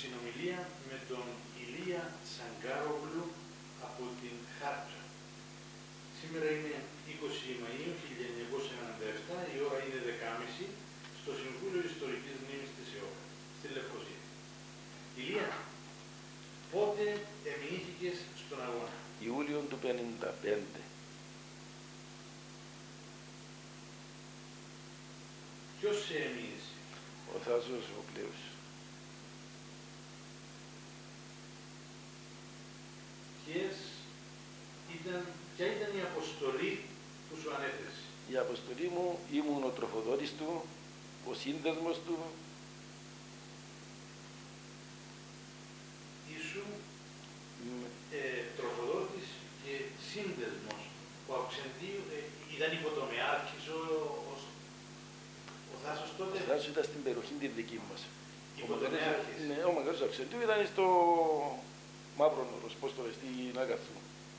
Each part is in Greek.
συνομιλία με τον Ηλία Τσαγκάρογλου από την Χάρτσα. Σήμερα είναι 20 Μαΐου 1997, η ώρα είναι 10.30 στο Συμβούλιο Ιστορικής Μνήμης της ΕΟΚ, στη Λευκοσία. Ηλία, πότε εμεινήθηκες στον αγώνα? Ιούλιο του 1955. Ποιος σε εμείνησε? Ο Θάσος ο Πλέους. Ποια ήταν η αποστολή που σου ανέθεσε? Η αποστολή μου, ήμουν ο τροφοδότης του, ο σύνδεσμος του. Ήσου τροφοδότης και σύνδεσμος. Ο Αυξεντίου ήταν υποτομεάρχης ο Θάσος τότε? Ο Θάσος ήταν στην περιοχή τη δική μας. Υποτομεάρχης. Ναι, ο Μακάριος Αυξεντίου ήταν στο Μαύρο Νόρος, πώς το λες, στην Αγαθού.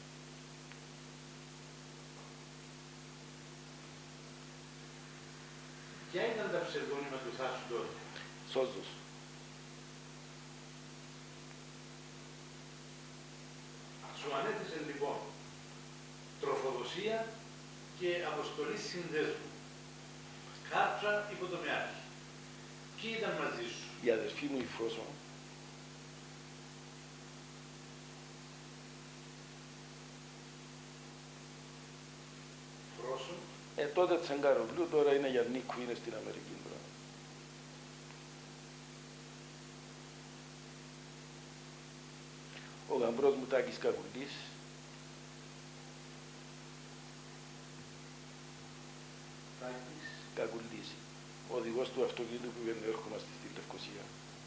Ποια ήταν τα ψευδόνυμα του Θάσου τότε? Σόζος. Σου ανέθεσε λοιπόν τροφοδοσία και αποστολή συνδέσμου. Χάρτσα υποτομεάρχη. Ποιοι ήταν μαζί σου? Η αδερφή μου η Φώσο. Φρόσο. Τότε Τσαγκάρογλου, τώρα είναι για Νίκου, είναι στην Αμερική. Ο γαμπρός μου Τάκης Κακουλής. Τάκης Κακουλής. Ο οδηγός του αυτοκίνητου που βγαίνει έρχομαστε στη Λευκοσία.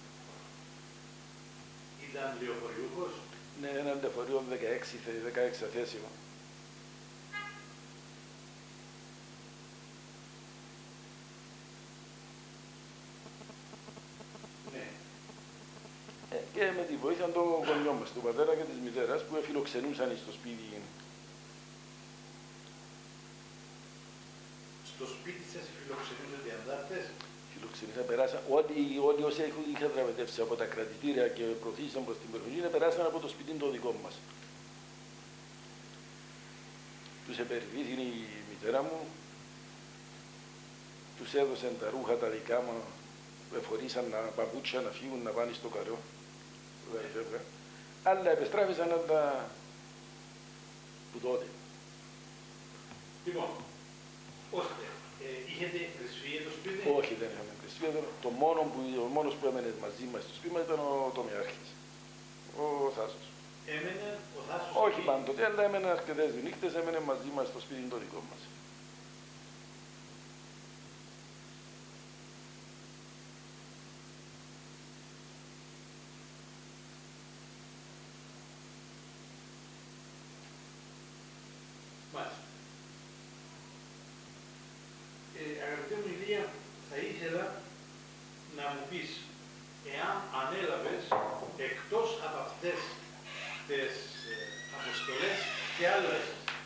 Ήταν λεωφοριούχος? Ναι, ένα λεωφορείο 16 θέσιμο. Και με τη βοήθεια των γονιών μας, του πατέρα και της μητέρας, που φιλοξενούσαν στο σπίτι. Στο σπίτι σας φιλοξενούσαν οι αντάρτες? Φιλοξενούσαν, περάσαν. Όλοι όσοι είχαν δραπετεύσει από τα κρατητήρια και προωθήσαν προς την περιοχή, περάσαν από το σπίτι το δικό μας. Τους επερβήθη η μητέρα μου, τους έδωσαν τα ρούχα τα δικά μου, εφορήσαν παπούτσια να φύγουν να πάνε στο καρό. Αλλά επιστράφησαν τα που τότε. Λοιπόν, ώστε, είχετε κρεσφύγε το σπίτι? Όχι, δεν είχαμε κρεσφύγε. Ο μόνος που έμενε μαζί μας στο σπίτι ήταν ο τομιάρχης, ο Θάσος. Έμενε ο Θάσος? Όχι πάντοτε, αλλά έμενε αρκετές νύχτες, έμενε μαζί μας στο σπίτι το δικό μας. Αγαπητέ μου Ηλία, θα ήθελα να μου πεις εάν ανέλαβες εκτός από αυτές τις αποστολές και άλλες.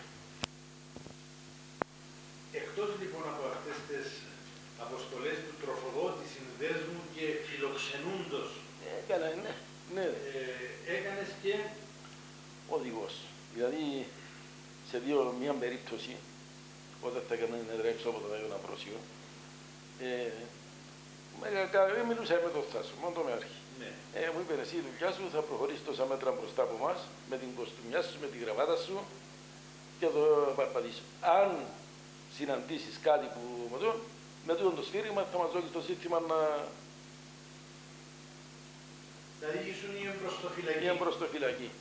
Εκτός λοιπόν από αυτές τις αποστολές του τροφοδότη, συνδέσμου και φιλοξενούντος, ναι. Έκανες και οδηγός. Δηλαδή σε μια περίπτωση, όταν θα έκανα να τρέξω από τον Άγιο Αμβρόσιο, μιλούσα με τον Θάσο, μόνο το με αρχή. Ναι. Μου είπε εσύ η δουλειά σου θα προχωρήσει τόσα μέτρα μπροστά από εμάς, με την κοστούμιά σου, με τη γραβάτα σου και το παρπατήσω. Αν συναντήσεις κάτι που με τούτο το σφύριγμα θα μας δώσει το σύνθημα να... Δηλαδή ήσουν η εμπροστοφυλακή. Η εμπροστοφυλακή.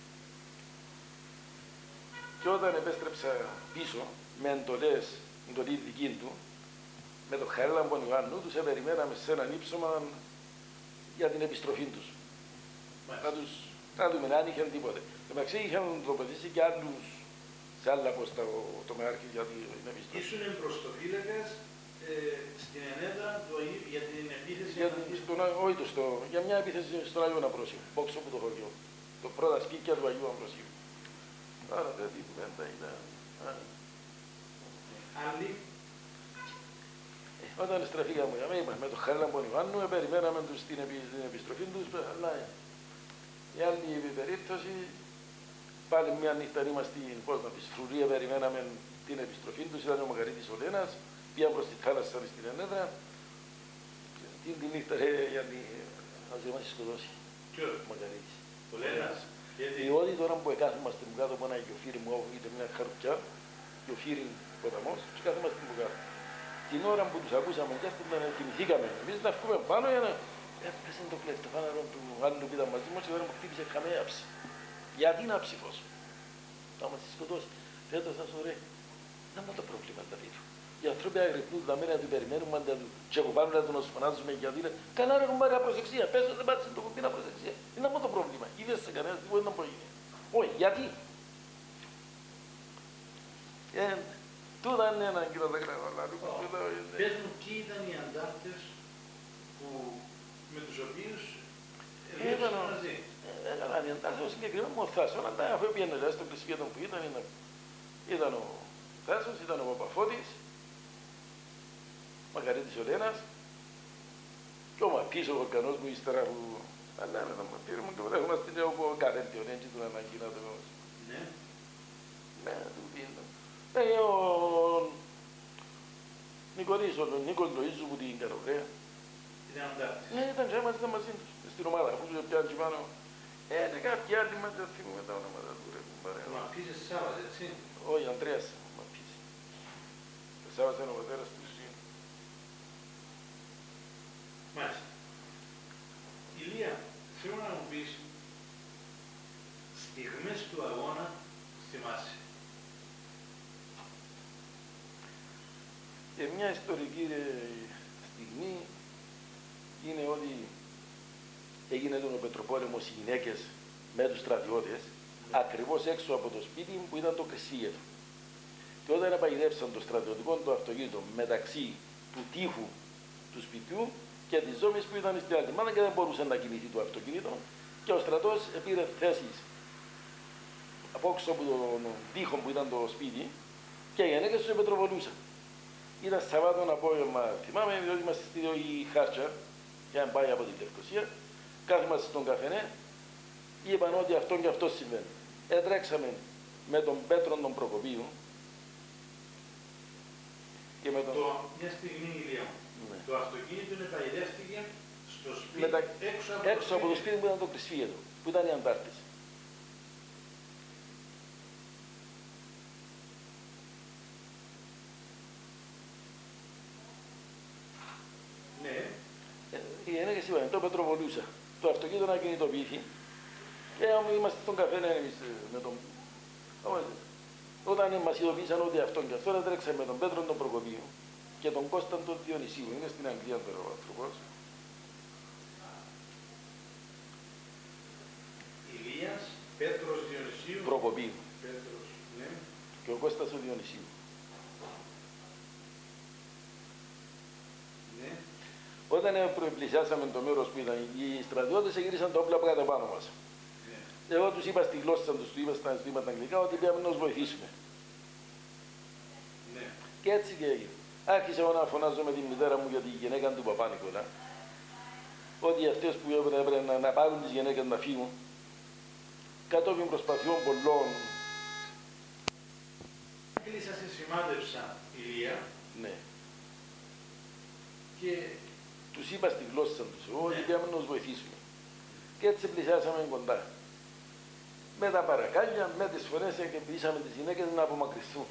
Και όταν επέστρεψα πίσω, με εντολή δική του, με τον Χαρίλαμπον Ιωάννου, τους περιμέναμε σε έναν ύψωμα για την επιστροφή τους. Να δούμε αν είχαν τίποτε. Εντάξει, είχαν τοποθετήσει και άλλους σε άλλα πόστα το Μεάρχη για την επιστροφή. Ήσουν εμπροστοφύλακας στην Ενέδρα για την επίθεση? Για μια επίθεση στον Άγιο Αμβρόσιο, πόξω από το χωριό. Το πρώτα σπίτια του Αγίου Αμβροσίου. Άρα δεν τι κουβέντα ήταν. Άλλη. Όταν στραφήκαμε με τον Χαρίλαμπον Ιωάννου, περιμέναμε τους την επιστροφή τους, αλλά η άλλη περίπτωση, πάλι μια νύχτα είμαστε στην φρουρία, περιμέναμε την επιστροφή τους, ήταν ο Μακαρίτης ο Λένας, πήγαν προς τη θάλασσα στην Ενέδρα, την νύχτα γιατί ας δεν μας σκοτώσει. Ποιος? Ο Μακαρίτης. Ο Λένας. Διότι τώρα που κάθομαστε μου κάτω από ένα γεωφύρι μου, ήταν μια χαρουπιά, γεωφύρι ποταμός, και κάθομαστε μου κάτω. Την ώρα που τους ακούσαμε και αυτήν κινηθήκαμε, εμείς να βγούμε πάνω για να... Έπαιζε το κλεφτοφάναρο του άλλου που ήταν μαζί μας και τώρα μου χτύπησε καμία άψη. Γιατί να ψηφός. Θα μας σκοτώσει. Φέτος θα σου ρε, να μου το πρόβλημα τα βίντεο. Οι άνθρωποι αγρυπνούν τα μέρα να του περιμένουμε, και από πάνω να τον φωνάζουμε γιατί είναι καλά ρε κουμπάρε απροσεξία, πες ότι δεν πάτησε το κουμπί απροσεξία. Είναι αυτό το πρόβλημα. Είδες σε κανένας τίποτα να μπορεί. Όχι, γιατί. Τούτα είναι ένα κύριο τα γράμματα. Πες μου ποιοι ήταν οι αντάρτες με τους οποίους Ήταν μαζί. οι αντάρτες συγκεκριμένα μου ο Θάσος, αλλά αφού πήγαινε στο κλεισφίδο που ήταν ο Θάσος, ήταν ο Παπαφώτης, Μακαρίτης ο Λένας και ο Μαπής ο Βολκανός μου ύστερα που... Αλλά με τον Μαπή μου και βρέχουμε στην Εωπο Καρέντιο, έτσι του αναγκίνατο. Ναι. Ναι, του πήγαινε. Ο Νικολής, ο Νίκος Λοΐζου που την Καροβρέα. Ήταν αντάρτης. Ναι, ήταν και είμαστε μαζί τους, στην ομάδα, αφού τους πιάνει πάνω. Και κάποιοι άλλοι μας δεν θυμούμε τα ονόματα του ρε κουμπάρε. Ο Μαπής Σάββας, έτσι. Όχι, Ανδρέας Μαπής. Ο Σάββας είναι ο πατέρας του Ιησού. Μάλιστα. Ηλία, θέλω να μου πεις στιγμές του αγώνα θυμάσαι. Και μια ιστορική στιγμή είναι ότι έγινε τον Πετροπόλεμος οι γυναίκες με τους στρατιώτες ακριβώς έξω από το σπίτι που ήταν το Κρυσίευ. Και όταν επαγγελεύσαν το στρατιωτικό το αυτοκίνητο μεταξύ του τείχου του σπιτιού και της ζώνης που ήταν στην άλλη μάνα και δεν μπορούσε να κινηθεί το αυτοκίνητο και ο στρατός πήρε θέσεις απόξω από τον τείχο που ήταν το σπίτι και οι γυναίκες τους πετροβολούσαν. Ήταν Σαββάτο απόγευμα, θυμάμαι, διότι είμαστε στη η Χάρτσα, για να πάει από την Λευκοσία, κάθομαστε στον καφενέ, είπαν ότι αυτό και αυτό συμβαίνει. Έτρεξαμε με τον Πέτρο τον Προκοπίου και με τον... Μια στιγμή, Ηλία μου. Ναι. Το αυτοκίνητο επαγγελεύτηκε στο σπίτι, έξω από το σπίτι που ήταν το Κρυσφύγετο, που ήταν οι αντάρτες. Ναι. Οι γυναίκες είπαν, το πετροβολούσα. Το αυτοκίνητο να κινητοποιηθεί και είμαστε στον καφέ εμείς με τον... Όταν μας ειδοποίησαν ότι αυτόν και αυτόν, έτρεξαμε με τον Πέτρο τον Προκοπίου και τον Κώσταν τον Διονυσίου. Είναι στην Αγγλία τώρα ο άνθρωπος. Ηλίας, Πέτρος Διονυσίου. Προκοπίου. Πέτρος, ναι. Και ο Κώστας ο Διονυσίου. Ναι. Όταν πλησιάσαμε το μέρος που ήταν, οι στρατιώτες γύρισαν τα όπλα από κάτω πάνω μας. Ναι. Εγώ τους είπα στη γλώσσα τους, του είπα στα ζητήματα αγγλικά, ότι πήγαμε να τους βοηθήσουμε. Ναι. Και έτσι και έγινε. Άρχισα εγώ να φωνάζω με τη μητέρα μου για τη γυναίκα του Παπά Νικολά, ότι αυτές που έπρεπε να πάρουν τις γυναίκες να φύγουν, κατόπιν προσπαθειών πολλών. Κλείσα σε σημάδεψα, Ηλία. Ναι. Και τους είπα στη γλώσσα τους, ότι πήγαμε να τους βοηθήσουμε. Και έτσι πλησιάσαμε κοντά. Με τα παρακάλια, με τις φορές και πείσαμε τις γυναίκες να απομακρυνθούν.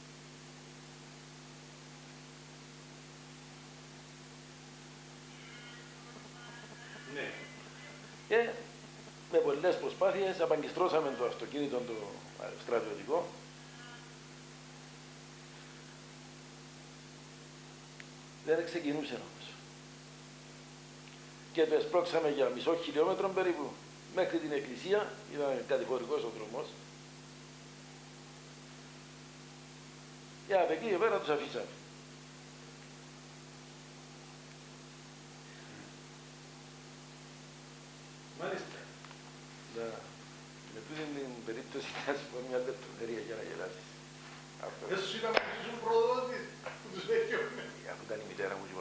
ναι. Και με πολλές προσπάθειες απαγκιστρώσαμε το αυτοκίνητο το στρατιωτικό. Δεν ξεκινούσε όμως. Και το εσπρώξαμε για μισό χιλιόμετρο περίπου μέχρι την εκκλησία, ήταν κατηφορικός ο δρόμος. Και από εκεί πέρα τους αφήσαμε. Μάλιστα. Να, με τούτη την περίπτωση να σου πω μια λεπτομέρεια για να γελάσεις. Δεν σου είπαμε ότι ήσουν προδότης που τους έχει. Αφού ήταν η μητέρα μου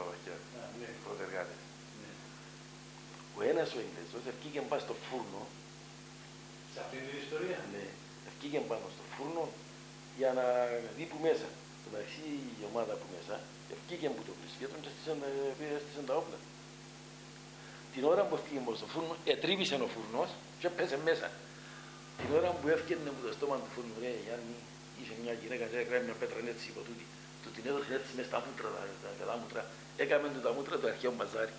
ιστορίας ο Εγγλέζος, ευκήκε πάνω στο φούρνο. Σε αυτήν την ιστορία. Ναι, ευκήκε πάνω στο φούρνο για να δει που μέσα. Στο μεταξύ η ομάδα που μέσα, ευκήκε που το βρίσκεται και έστησαν τα όπλα. Την ώρα που έφυγε στο φούρνο, ετρίβησε ο φούρνος και έπεσε μέσα. Την ώρα που έφυγε από το στόμα του φούρνου, ρε Γιάννη, είχε μια γυναίκα και έκανε μια πέτρα έτσι υπό τούτη. Του την έδωσε έτσι μες στα μούτρα, τα καλά μούτρα. Έκαμε του τα μούτρα του αρχαίου μπαζάρι.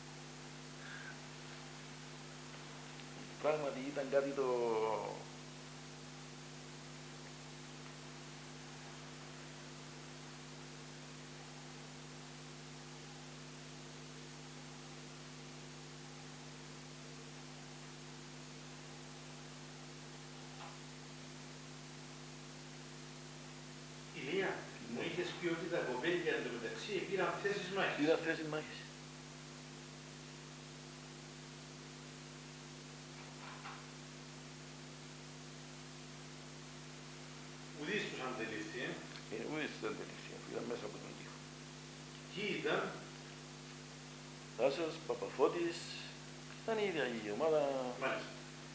Πράγματι ήταν κάτι το... Ηλία, μου είχες πει ότι τα κοπέλια εντωμεταξύ πήραν θέσεις μάχης. Πήραν θέσεις μάχης. Ουδής τους αντελήφθη, Ουδής τους αντελήφθη, ήταν μέσα από τον τοίχο. Ποιοι ήταν? Τάσος, Παπαφώτης, ήταν η ίδια η ομάδα. Μάλιστα.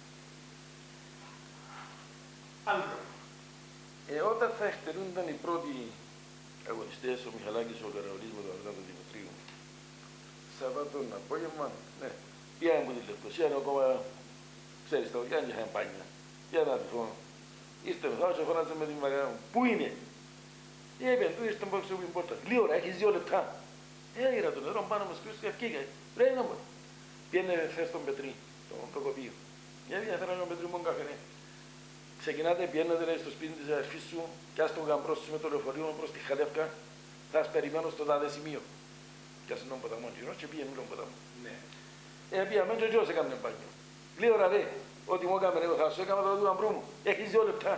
Άλλο. Όταν θα εκτελούνταν οι πρώτοι αγωνιστές, ο Μιχαλάκης, ο Καραολής με τον Αργάτο Δημητρίου, Σαββάτο απόγευμα, ναι, πήγαμε από τη Λευκοσία, ακόμα, ξέρεις, τα οδιά και είχαν πάνια. Για να τυχόν. Ήρθε ο Θάος και φώναζε με την μαγιά μου. Πού είναι? Είπε, του ήρθε μπόξο που είναι πόρτα. Γλύωρα, έχεις 2 λεπτά. Έγιρα το νερό πάνω μας και ευκήγα. Πρέπει να μπορεί. Πήγαινε θες τον Πετρί, τον Προκοπείο. Γιατί ήθελα να Πετρί μόνο καφέ. Ξεκινάτε, πιένετε στο σπίτι της αδερφής σου και ας τον γαμπρό σου με το λεωφορείο προς τη Χαλεύκα. Θα σας περιμένω στο τάδε σημείο. Και ας τον ποταμό γυρός και πήγαινε τον ποταμό. Ναι. Πήγαμε και εγώ σε κάμουν μπάνιο. Γλύωρα ρε, ό,τι μου έκαμε εγώ θα σου έκανα το του γαμπρού μου. Έχεις 2 λεπτά.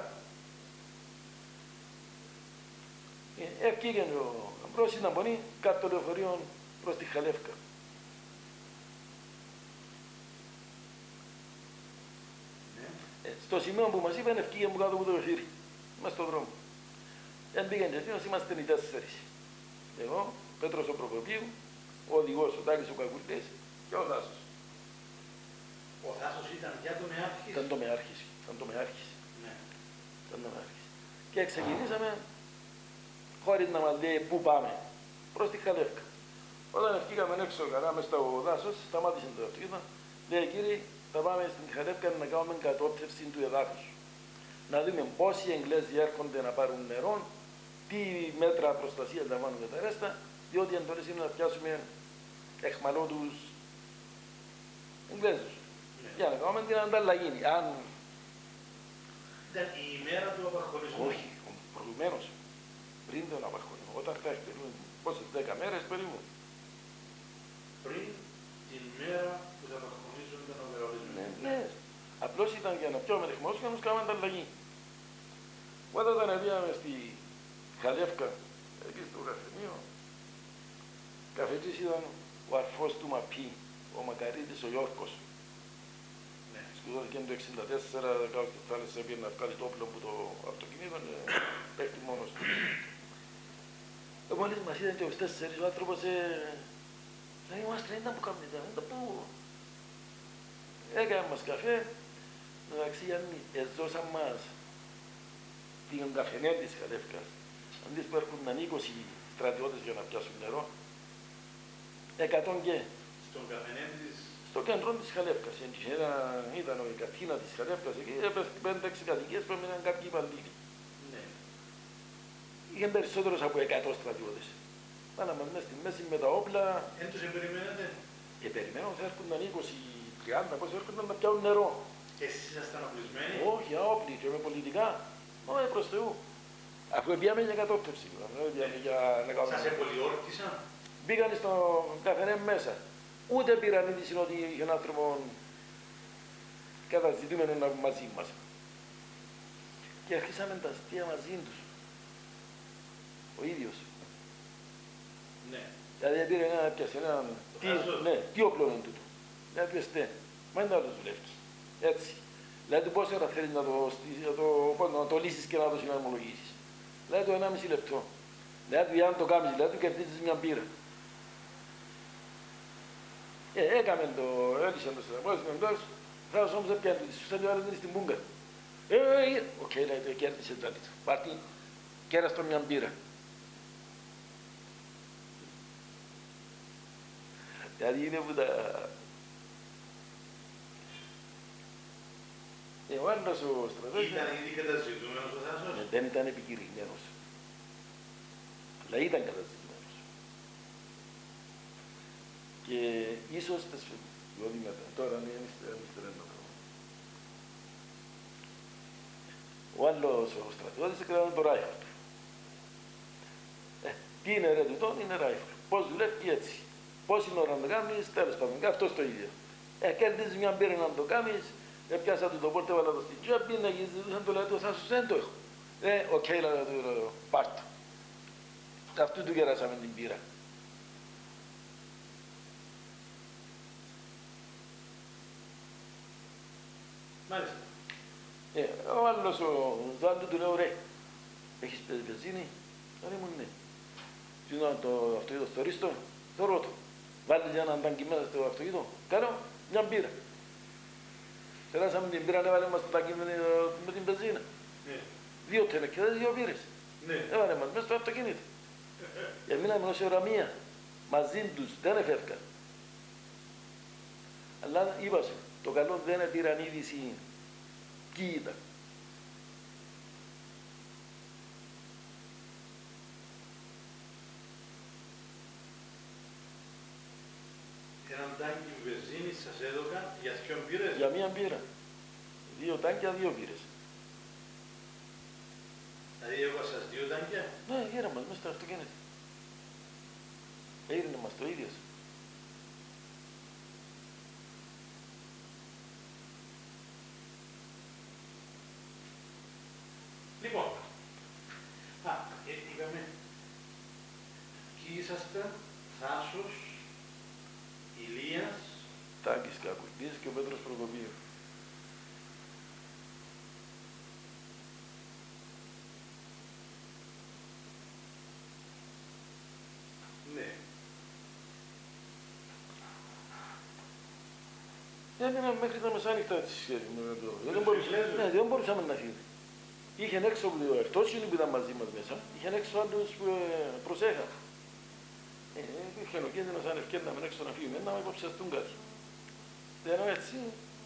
Ευκήγε ο γαμπρός, ήταν πονή, κάτω το λεωφορείο προς τη Χαλεύκα. Στο σημείο που μας είπαν, ευκήγε μου κάτω από το γεφύρι. Είμαστε στον δρόμο. Εν πήγαινε και εκείνος, είμαστε οι 4. Εγώ, Πέτρος ο Προκοπίου, ο οδηγός, ο Τάκης ο Κακουρτής και ο Θάσος. Ο Θάσος ήταν για το Μεάρχης. Ήταν το Μεάρχης. Ναι. Ήταν το Μεάρχης. Και ξεκινήσαμε, χωρίς να μας λέει πού πάμε, προς τη Χαλεύκα. Όταν ευκήγαμε έξω καλά μες στο δάσος, σταμάτησε το αυτοκίνητο, λέει κύριε, θα πάμε στην Χαλεύκα να κάνουμε κατόπτευση του εδάφους. Να δούμε πόσοι Εγγλέζοι έρχονται να πάρουν νερό, τι μέτρα προστασίας λαμβάνουν για τα ρέστα, διότι οι εντολές είναι να πιάσουμε εχμαλώτους Εγγλέζους. Ναι. Για να κάνουμε την ανταλλαγή. Αν... Ήταν η ημέρα του απαρχονισμού. Όχι, προηγουμένως, πριν τον απαρχονισμό, όταν θα εκτελούν πόσες 10 μέρες περίπου. Πριν την μέρα που θα απαρχονίζονταν ο Καραολής. Ναι. Απλώς ήταν για να πιούμε εχμαλώτους και να τους κάνουμε ανταλλαγή. Όταν πήγαμε στη Χαλεύκα, εκεί στο γραφείο, καφετής ήταν ο αρφός του Μαπί, ο Μακαρίτης ο Γιώργος. Ναι. Σπουδόθηκε το 1964, κάτω στη θάλασσα πήγαινε να βγάλει το όπλο από το αυτοκίνητο και πέφτει μόνος του. Μόλις μας είδαν και os 4, ο άνθρωπος δεν είμαστε, δεν ήταν που κάνουμε, δεν ήταν που... Έκαμε μας καφέ, μεταξύ Γιάννη, εζώσαν μας την καφενέ της Χαλεύκας. Αντί που έρχονταν 20 στρατιώτες για να πιάσουν νερό, 100 και. Στον καφενέ της. Στο κέντρο της Χαλεύκας. Ήταν η κατίνα της Χαλεύκας, εκεί έπαιζε 5-6 κατοικίες που έμειναν κάποιοι υπαλλήλοι. Ναι. Είχαν περισσότερους από 100 στρατιώτες. Πάνε μας μέσα στη μέση με τα όπλα. Εν τους περιμένατε. Και περιμένω θα έρχονταν 20-30, πώς έρχονταν να πιάνουν νερό. Εσείς ήσασταν οπλισμένοι. Όχι, αόπλοι και με πολιτικά. Όχι προς Θεού. Αφού πήγαμε για κατόπτευση, για να κάνουμε. Σας εμπολιόρκησαν. Μπήκαν στο καφενέ μέσα. Ούτε πήραν είδηση ότι είχε έναν άνθρωπο καταζητούμενο μαζί μας. Και αρχίσαμε τα αστεία μαζί τους. Ο ίδιος. Ναι. Δηλαδή πήρε ένα πιασε έναν... Τι όπλο είναι τούτο. Δηλαδή του εστέ. Μα είναι άλλος δουλεύει. Έτσι. Δηλαδή πόση ώρα θέλεις να το λύσεις και να το συναρμολογήσεις. Δηλαδή το 1,5 λεπτό. Δηλαδή αν το κάνεις, δηλαδή του κερδίζεις μια μπύρα. Έκαμε το, έλυσε το στραπόδι εντός, θα όμως δεν πιάνει τη σωστά, αλλά δεν είναι στην πούγκα. Οκ, λέει, το κέρδισε το άλλο. Πάρτι, κέρασε το μια μπύρα. Δηλαδή είναι που τα... Ο άλλος ο στρατός... Ήταν ήδη καταζητούμενος ο Θάσος. Δεν ήταν επικηρυγμένος. Αλλά ήταν καταζητημένος. Και ίσως τώρα είναι εμείς. Ο άλλος ο στρατιώτης έκαναν το ράιφλ. Τι είναι ρε τούτο, είναι ράιφλ. Πώς δουλεύει έτσι. Πόση ώρα να κάνεις, τέλος πάντων, και αυτός το ίδιο. Κέρδισες μια μπύρα να το κάνεις, πιάσα του το πόρτε, έβαλα το στην τσέπη, να γυρίσει, το λέει, θα σου δεν το έχω. Οκ, λέει, πάρ' το. Αυτού του γεράσαμε την μπύρα. Μάλιστα. Ο άλλος, το άλλο του λέω, ρε, έχεις βενζίνη? Ρε μου, ναι. Τι είναι το αυτοκίνητο στο ρίστο? Θωρώ το. Βάλεις έναν τάγκι μέσα στο αυτοκίνητο, κάνω μια μπύρα. Περάσαμε την μπύρα, έβαλε μας το τάγκι με την βενζίνα. Ναι. 2 τελεκέδες, 2 μπύρες. Ναι. Έβαλε μας μέσα στο αυτοκίνητο. Μείναμε όση ώρα μία. Μαζί τους, δεν εφεύγαν. Αλλά είπα σου, το καλό δεν πήραν είδηση ποιοι ήταν. Έναν τάγκι βενζίνης σας έδωκα για 2 μπύρες. Για μία μπύρα. 2 τάγκια, 2 μπύρες. Δηλαδή έβασας 2 τάγκια. Ναι, γέρα μας μέσα στο αυτοκίνητο. Έγινε μας το ίδιο. Λοιπόν, είπαμε, ποιοι ήσασταν, Θάσος, Ηλίας, Τάκης Κακουρδής και ο Πέτρος Προκοπίου. ναι. Έμειναν μέχρι τα μεσάνυχτα της σχέσης με το... Ναι, δεν μπορούσαμε να φύγουμε. Είχε έξω αυτός που ήταν μαζί μας μέσα, είχε έξω άλλους που προσέχαν. Είχε ο κίνδυνος αν ευκαιρνάμε έξω να φύγουμε, να υποψιαστούν κάτι. Ενώ έτσι...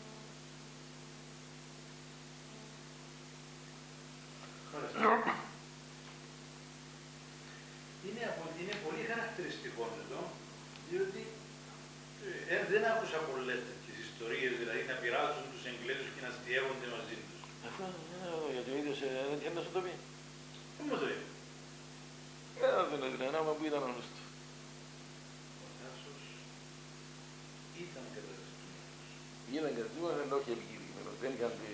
Είναι πολύ χαρακτηριστικό εδώ, διότι δεν άκουσα πολλές τέτοιες ιστορίες, δηλαδή να πειράζουν τους Εγγλέζους και να αστιεύονται μαζί τους. Αφού γιατί ο ίδιος δεν τυχαίνει να σου το πει. Πού μου το είπε. Δεν έδινε ένα άμα που ήταν όλος του. Ο Θάσος ήταν καταδεκτημένος. Ήταν καταδεκτημένος, ενώ όχι επικηρυγμένος. Δεν είχαν πει...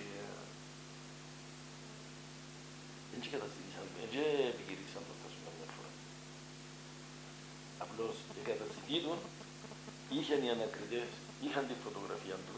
Δεν και καταστηρίσαν, δεν και επικηρύξαν το Θάσο καμιά φορά. Απλώς η καταστηρή του είχαν οι ανακριτές, είχαν τη φωτογραφία του,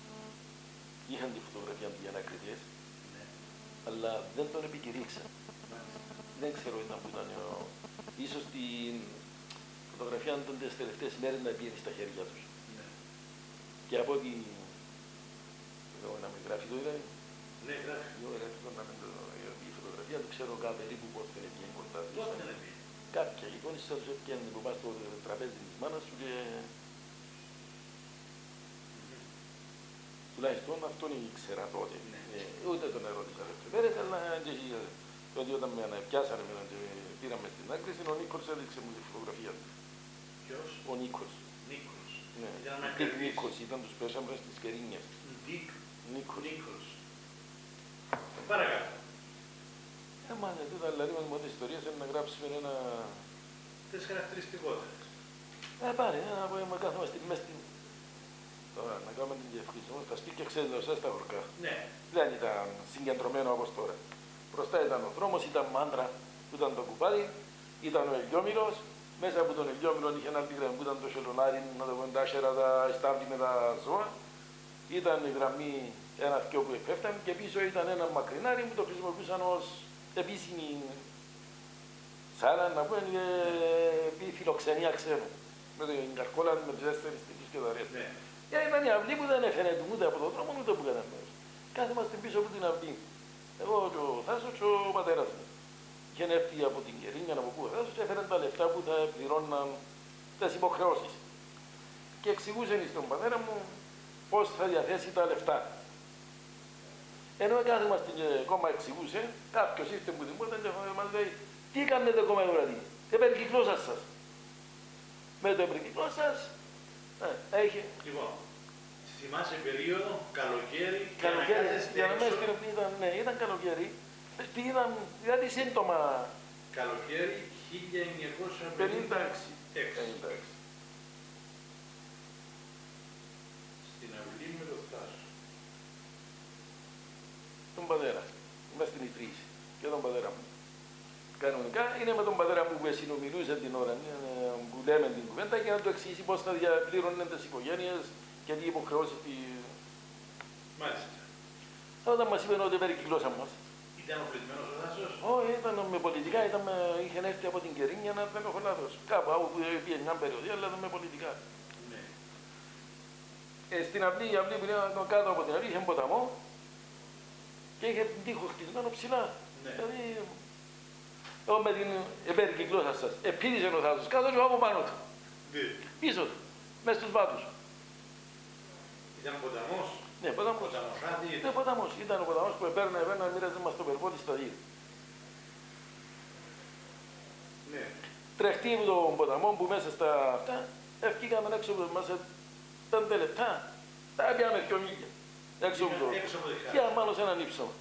οι ανακριτές, Ναι. αλλά δεν τον επικηρύξαν. Δεν ξέρω που ήταν ίσως την φωτογραφία των τις τελευταίες μέρες να πήγαινε στα χέρια τους. Ναι. Και από ό,τι εδώ να με γράφει το δηλαδή, Ναι, γράφει. η φωτογραφία του ξέρω περίπου πότε δεν πήγαινε κοντά τους. Πότε δεν πήγαινε. Κάποια εικόνες θα τους έπιανε που πας στο τραπέζι της μάνας σου και τουλάχιστον αυτόν ήξερα τότε. Ούτε τον ερώτησα λεπτομέρειες, αλλά και ότι όταν με αναπιάσανε και πήραμε στην άκρη, ο Νίκος έδειξε μου τη φωτογραφία του. Ποιος? Ο Νίκος. Νίκος. Ναι. Ήταν να Ντίκ Νίκος, ήταν τους πέσαμε στις Κερίνιες. Ντίκ Νίκος. Παρακάτω. Μάνε, τούτα δηλαδή με τις ιστορίες είναι να γράψουμε ένα... Τις χαρακτηριστικότητες. Πάρε, να κάθομαστε μέσα στην... Τώρα, να κάνουμε την διευκρίνηση όμως, τα σπίτια ξέδωσαν στα χωρκά. Ναι. Δεν ήταν συγκεντρωμένο όπως τώρα. Μπροστά ήταν ο δρόμος, ήταν μάντρα που ήταν το κουπάδι, ήταν ο ελιόμυρος, μέσα από τον ελιόμυρο είχε ένα άλλη γραμμή που ήταν το σελονάρι, να το πούμε τα άσχερα, τα στάμπη με τα ζώα. Ήταν η γραμμή ένα-δυο που επέφταν και πίσω ήταν ένα μακρινάρι που το χρησιμοποιούσαν ως επίσημη σάρα, να πούμε, φιλοξενία ξένου. με την καρκόλα, με τις 4 τύπους και τα ρέστα. Ναι. Ήταν η αυλή που δεν έφερε ούτε από τον δρόμο ούτε που κανένα μέρος. Κάθομαστε πίσω από την αυλή. Εγώ και ο Θάσος και ο πατέρας μου. Είχε έρθει από την Κερίνια από πού ο Θάσος και έφεραν τα λεφτά που θα πληρώναν τις υποχρεώσεις. Και εξηγούσε στον πατέρα μου πώς θα διαθέσει τα λεφτά. Ενώ κάθομαστε και ακόμα εξηγούσε, κάποιος ήρθε που την πόρτα και μας λέει τι κάνετε ακόμα βραδύ, επερκυκλώσα σας. Με το επερκυκλώσα σας, έχει. Λοιπόν, θυμάσαι περίοδο, καλοκαίρι, Καλοκαίρι, για να έξω. ήταν, ναι, ήταν καλοκαίρι. Ήταν, δηλαδή σύντομα. Καλοκαίρι 1956. 56. Στην αυλή με το Θάσο. Τον πατέρα, είμαστε στην Ιτρήση και τον πατέρα μου. Κανονικά είναι με τον πατέρα μου που συνομιλούσε την ώρα που λέμε την κουβέντα για να του εξηγήσει πώς θα διαπλήρωνε τις οικογένειες και τι υποχρεώσεις. Μάλιστα. Όταν μας είπαν ότι περικυκλώσαν μας. Ήταν οπλισμένος ο Θάσος. Όχι, ήταν με πολιτικά, είχε έρθει από την Κερίνια, να δεν έχω λάθος. Κάπου που πήγε μια περιοδία, αλλά με πολιτικά. Ναι. Στην αυλή, η αυλή που είναι κάτω από την αυλή, είχε ποταμό και είχε την τείχο χτισμένο ψηλά. Ναι. Δηλαδή, εγώ με την επερκυκλώσα σας, επίδησε ο Θάσος, κάτω και εγώ από πάνω του, Ναι. πίσω του, μέσα στους βάτους. Ήταν ποταμός. Ναι, ποταμός. Ποταμοσάδι. Ναι, ποταμός. Ήταν ο ποταμός που έπαιρνε, μοίραζε μας το περπότη στα δύο. Ναι. Τρεχτεί με τον ποταμό που μέσα στα αυτά, ευκήκαμε έξω από μας 5 λεπτά, τα πιάμε 2 μίλια. Έξω από το... Έξω από τη χάρη. Και μάλλον σε έναν ύψωμα.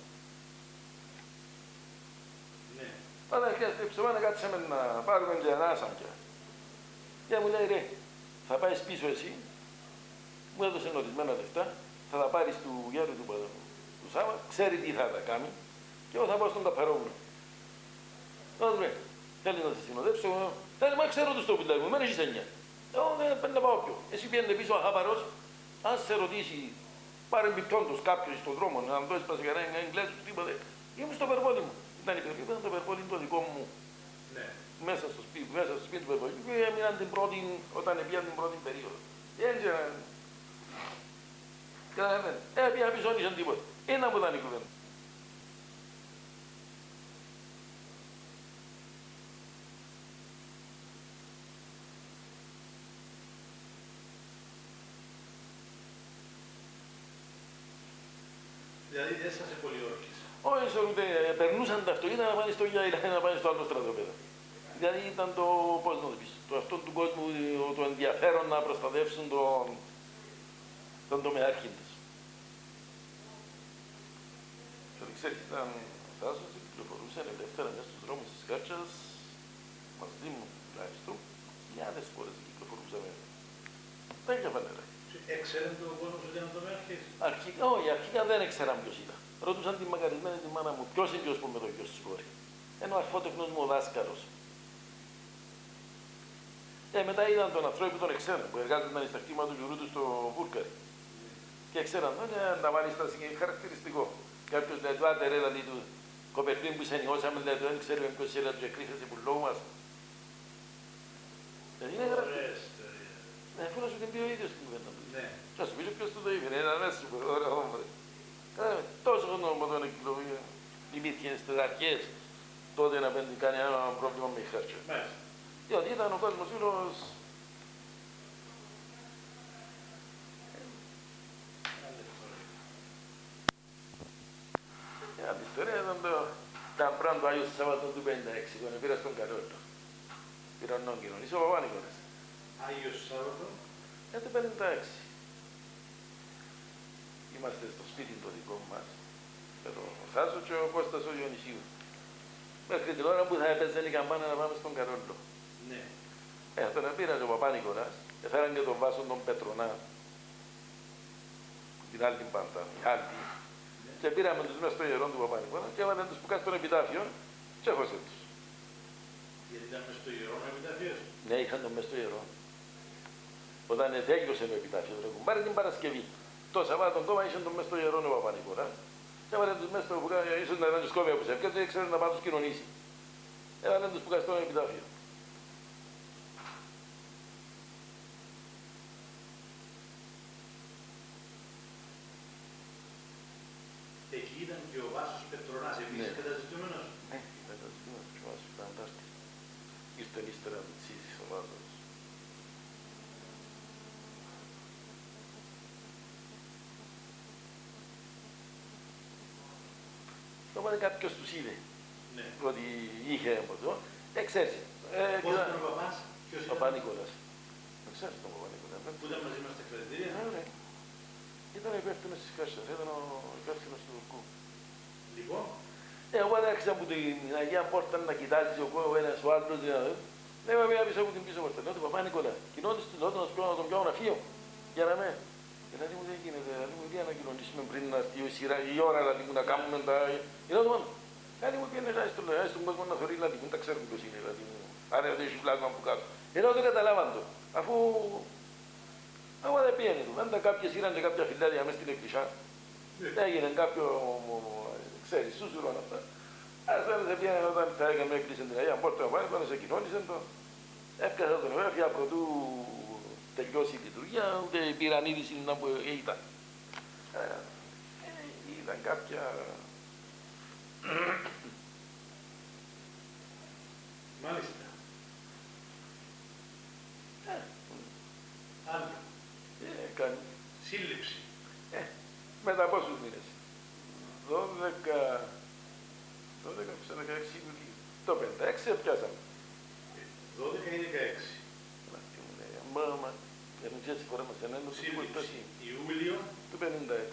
Ναι. Όταν έρχεται ύψωμα, κάτσαμε να πάρουμε και ανάσαν πια. Και μου λέει, ρε, θα πάεις πίσω εσύ, μου έδωσε ορισμένα λεφτά, θα τα πάρεις του Γιάννου του Σάβα, ξέρει τι θα τα κάνει, και εγώ θα πάω στον Καπαρόγλου. Τώρα του λέει, θέλει να σε συνοδέψω, θέλει, μα ξέρω τους το πιλάκι μου, μένει έχεις 9. Εγώ δεν πρέπει να πάω πιο. Εσύ πιένετε πίσω αχάπαρος, αν σε ρωτήσει, πάρε μπιπτόντος κάποιος στον δρόμο, να το έσπασε κανένα Εγγλέζος, τίποτε. Ήμουν στο περπόλι μου. Ήταν υπερκύπεδο, το περπόλι το δικό μου. Ναι. Μέσα στο σπίτι του περπολιού και έμειναν την πρώτη, όταν πήγαν την πρώτη περίοδο. Έτσι καταλαβαίνετε. Πήγα πίσω, όνεισαν τίποτα. Ένα που ήταν η κουβέντα. Δηλαδή δεν σας πολιόρκησε. Όχι, ούτε περνούσαν τα αυτοκίνητα να πάνε στο Γιάιλα ή να πάνε στο άλλο στρατόπεδο. Δηλαδή ήταν το, πώς να το πεις, το αυτόν του κόσμου το ενδιαφέρον να προστατεύσουν τον τομεάρχη της. Δηλαδή ξέρεις, ήταν Θάσος, κυκλοφορούσαν ελεύθερα μέσα στους δρόμους της Κάρτσας, μαζί μου τουλάχιστον, χιλιάδες φορές κυκλοφορούσαμε. Τα ίδια φανερά. Έξερε το κόσμο ότι ήταν το μέχης. Όχι, αρχικά δεν ήξεραν ποιος ήταν. Ρωτούσαν τη μακαρισμένη τη μάνα μου, ποιος είναι ποιος που με το γιος της κόρη. Ενώ ο αρχότεχνος μου ο δάσκαλος. Μετά είδαν τον ανθρώπινο που τον εξέραν, που εργάζονταν στα κτήμα του γιουρού του στο Βούρκαρι. Και ξέραν, να βάλει στα χαρακτηριστικό. Κάποιος λέει του άντε ρε, δηλαδή του κοπερτίν που σε νιώσαμε, λέει του δεν ξέρουμε ποιος είναι, του εκρύφεσαι που λόγω μας. Είναι χαρακτηριστικό. Αφού να σου την πει ο ίδιος την κουβέντα του. Ναι. Και να σου πει ποιος του το είπε, είναι ένα μέσα σου, ωραία όμορφα. Τόσο χρόνο τον εκκλοβεί, υπήρχε στις αρχές τότε να κάνει ένα πρόβλημα με χάρτια. Μάλιστα. Διότι ήταν ο κόσμος ήλος. Η άλλη ιστορία ήταν τα πράγματα του Άγιου Σάββατο του 56, τον πήρα στον Καρότο. Πήραν νόν κοινωνί, ο Παπάνικορας. Άγιος Σάββατο. Το 56. Είμαστε στο σπίτι το δικό μας, με τον Θάσο και ο Κώστας ο Διονυσίου. Μέχρι την ώρα που θα έπαιζε η καμπάνα να πάμε στον Καρόλο. Ναι. Τον πήραν ο Παπάνικορας, έφεραν και τον βάσο των Πετρονά, την άλλη πάντα, η άλλη. Ναι. Και πήραμε τους μέσα στο ιερό του Παπάνικορα και έβαλαν τους που κάτω στον επιτάφιο και έχωσε τους. Γιατί ήταν μες στο ιερό με επιταφίες. Ναι, είχαν τον μέσα στο ιερό. Όταν τέλειωσε το επιτάφιο, τον έχουν πάρει την Παρασκευή. Το Σαββάτο ακόμα ήσαν τον μέσα στο ιερό ο Παπάνικορας και έβαλαν τους μέσα στο που ήσαν να ήταν τους κόβια που σε έπιασε και ξέρουν να πάνε τους κοινωνήσει. Έβαλαν τους που κάτω στον επιτάφιο. ήταν και ο Βάσος Πετρονάς, επίσης Ναι. καταζητούμενος. Ναι, καταζητούμενος και ο Βάσος Παντάρτης. Ήρθαν ύστερα με της ομάδας. Οπότε κάποιος τους είδε Ναι. ότι είχε εμποδό. Ξέρεις. Πώς ήταν ο παπάς, ποιος ήταν? Παπα-Νίκολας. Δεν ξέρεις τον Παπα-Νίκολα. Που ήταν μαζί μας στα κρατήρια. Ναι. Ήταν υπεύθυνος της Χάρσας, ήταν ο υπεύθυνος του Τουρκού. Λοιπόν, Εγώ άρχισα από την Αγία Πόρτα να κοιτάζει ο ένας ο άλλος, δηλαδή. Ναι, βέβαια πίσω από την πίσω πόρτα. Λέω του Παπα-Νίκολα, κοινότητες του τότε να σου να τον πιάω να φύγω. Για να με. Δηλαδή μου δεν γίνεται, δηλαδή μου τι να κοινωνήσουμε πριν να έρθει η σειρά, η ώρα δηλαδή μου να κάνουμε τα... Λέω του πάνω. Κάτι μου πήγαινε στον κόσμο να θεωρεί, δηλαδή μην τα ξέρουν ποιος είναι, δηλαδή μου. Αν δεν έχει πλάσμα που κάτω. Ενώ δεν καταλάβαν το. Αφού... Εγώ δεν πήγαινε του. Αν κάποιες ήραν και κάποια φυλάδια μέσα στην εκκλησιά, έγινε κάποιο, ξέρεις, σούσουρον αυτά. Ας δεν πήγαινε όταν θα έκανε έκλεισε την Αγία Πόρτα, πάνω σε κοινώνησαν το. Έπιασα τον βέβαια πρωτού τελειώσει η λειτουργία, ούτε πήραν είδηση να που ήταν. Ήταν κάποια... μάλιστα. Άλλο. Κάνει. Σύλληψη. Μετά πόσους μήνες. 12 ξέρω 16 Ιουλίου. Το 56 πιάσαμε. 12 ή 16. Μα, για την τσέτσι φορά μας ενένωση Σύλληψη. Ιούλιο. του 56.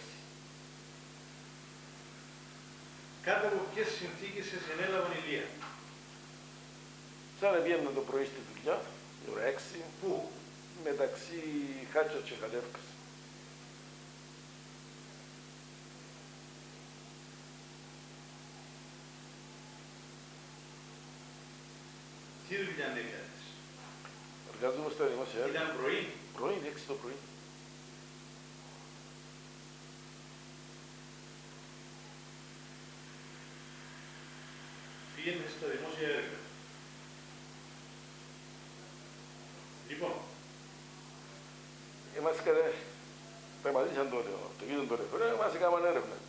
Κάτω από ποιες συνθήκες σε συνέλαβαν Ηλία? Σαν να βγαίνουν το πρωί στη δουλειά, η ώρα 6, Πού? μεταξύ Χάτσα και Χαλεύκας. Τι δουλειά έκανες? Εργαζόμαστε στα δημόσια έργα. Ήταν πρωί. Πρωί, 6 το πρωί. Πήγαινε στα δημόσια έργα. Λοιπόν, Μας τερματίσαν το είδον το ρεφορέ, μας έκαναν έρευνα.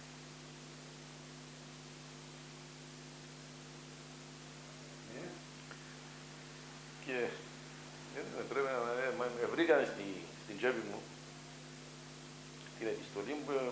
Και πρέπει να βρήκαν στην τσέπη μου την επιστολή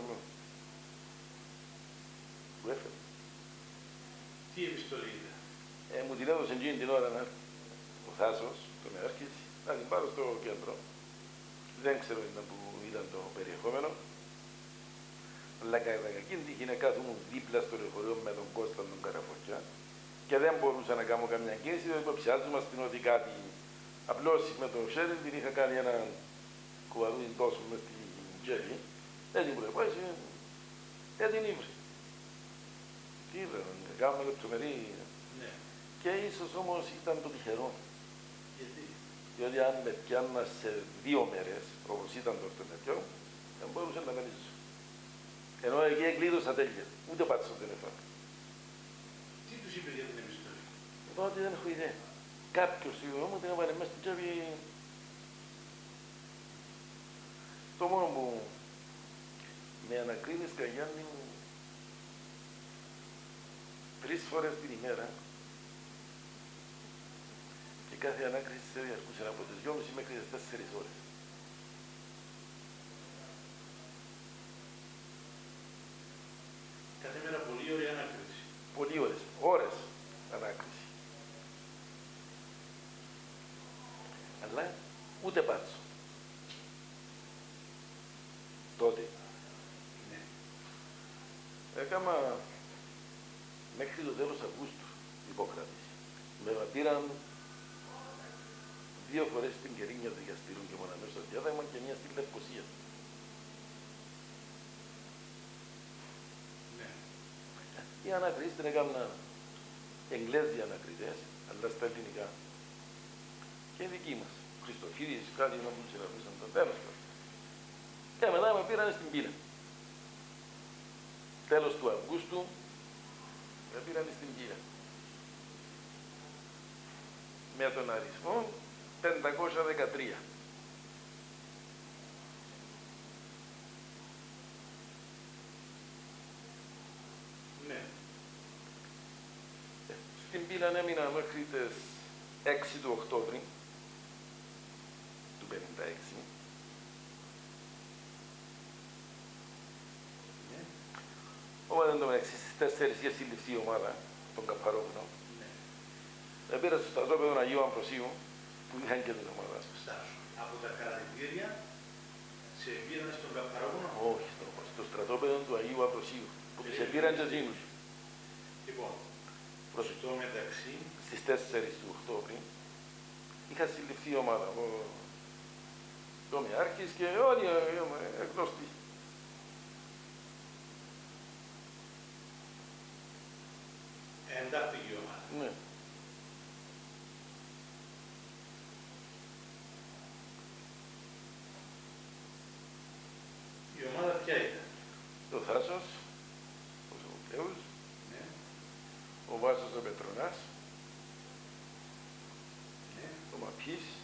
που έφερε. τι επιστολή ήταν? Μου την έδωσε εκείνη την ώρα ο Θάσος, το Μεάρχης, να την πάρω στο κέντρο. Δεν ξέρω που ήταν το περιεχόμενο. Αλλά κατά κακήν τύχη να κάθομαι δίπλα στο λεωφορείο με τον Κώστα τον Καραφωτιά και δεν μπορούσα να κάνω καμιά κίνηση, δεν υποψιάζομαστε ότι κάτι. Απλώς με το χέρι την είχα κάνει ένα κουβαδούι τόσο μες στην τσέπη. Δεν την προεπάσει, δεν την ήβρε. Τι ήβρε, κάνουμε λεπτομερή. Ναι. Και ίσως όμως ήταν το τυχερό. Γιατί? Διότι αν με πιάννα σε 2 μέρες, όπως ήταν το τέτοιο, δεν μπορούσα να με λύσω. Ενώ εκεί εγκλείδωσα τέλεια. Ούτε πάτησα δεν έφαγα. Τι τους είπε για την επιστολή? Είπα ότι δεν έχω ιδέα. Κάποιος μου την έβαλε μέσα στην τσέπη. Το μόνο που με ανακρίνεις, Καγιάννη μου, 3 φορές την ημέρα και κάθε ανάκριση σε διαρκούσε από τις 2.30 μέχρι τις 4 ώρες. Κάθε μέρα πολύ ωραία ανάκριση. Πολύ ώρες ανάκριση. Αλλά ούτε πάτσο. Τότε. Ναι. Έκανα μέχρι το τέλος Αυγούστου υποκράτηση. Με πήραν 2 φορές στην Κερίνια δικαστήριου και μόνο μέσα στο διάδειγμα και 1 στην Λευκοσία. Ναι. Η ανακρίση την έκανα Εγγλέζοι ανακριτές, αλλά στα ελληνικά. Και δικοί μας. Χριστοφίδης, κάτι να μου συναντήσαν το τέλος. Και μετά με πήραν στην πύλα. Τέλος του Αυγούστου με πήραν στην πύλα. Με τον αριθμό 513. Στην πύλα έμεινα μέχρι τις 6 του Οκτώβρη του 1956. Οπότε εντωμεταξύ στις 4 είχε συλληφθεί η ομάδα των Καπαρόπουλων. Πήρα στο στρατόπεδο Αγίου Αμβροσίου που είχαν και την ομάδα. Από τα κρατητήρια σε πήραν στον Καπαρόπουλο. Όχι, στο στρατόπεδο του Αγίου Αμβροσίου που τους επήραν και εκείνους. Λοιπόν, στο μεταξύ στις 4 του Οκτώβρη είχα συλληφθεί η ομάδα. Ο Τομιάρχης και όλοι γνωστοί. εντάχθηκε η ομάδα. Ναι. Η ομάδα ποια ήταν? Το Θάσος, ο Σοβουκλέους, Ναι. ο Βάσος ο Πετρονάς, Ναι. ο Μαπής,